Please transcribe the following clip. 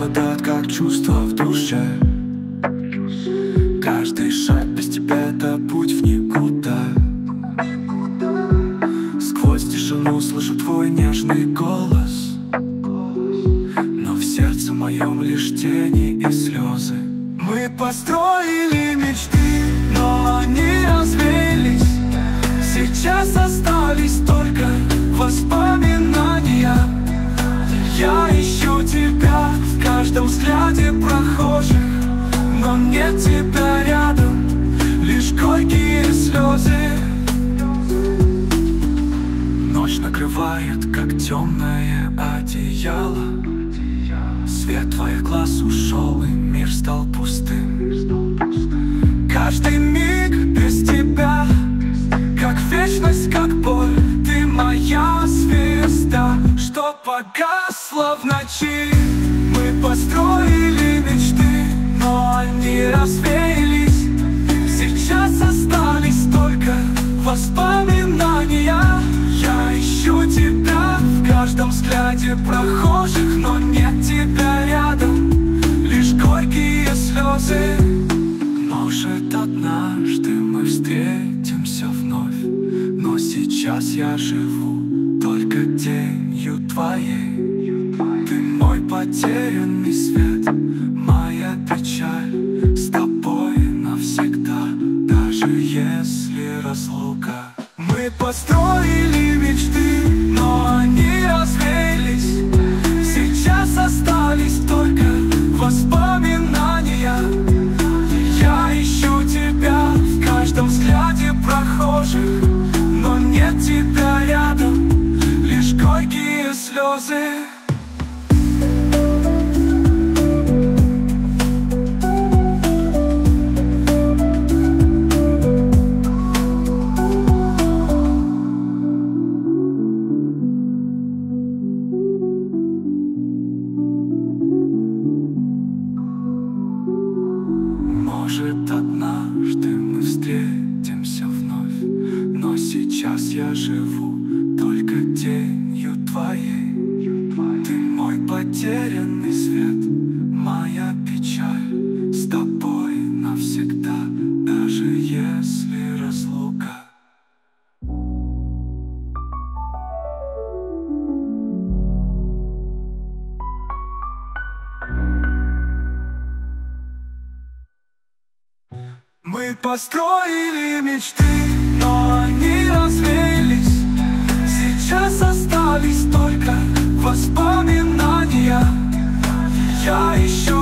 холодат, как чувство в душе. Каждый шаг без тебя — это путь в никуда. Сквозь тишину слышу твой нежный голос, но в сердце моем лишь тени и слезы. Мы построили мечты, но они развеялись. Сейчас остались только воспоминания. Я ищу тебя в каждом взгляде прохожих, но нет тебя рядом, лишь горькие слезы. Ночь накрывает, как темное одеяло. Свет твоих глаз ушел, и мир стал пустым. Каждый миг без тебя, как вечность, как боль. Ты моя звезда, что погасла в ночи. Мы построили мечты, но они развеялись. Сейчас остались только воспоминания. Я ищу тебя в каждом взгляде прохожих, но нет тебя рядом, лишь горькие слезы. Может, однажды мы встретимся вновь, но сейчас я живу только тенью твоей. Ты мой потерянный свет, моя печаль, с тобой навсегда, даже если разлука. Мы построили мечты, но они развеялись. Сейчас остались только воспоминания. Я ищу тебя в каждом взгляде прохожих, но нет тебя рядом, лишь горькие слезы. Может, однажды мы встретимся вновь, но сейчас я живу только тенью твоей. Ты мой потерянный свет, моя печаль, с тобой навсегда, даже если разлука. Мы построили мечты, но они развеялись. Сейчас остались только воспоминания. Я ищу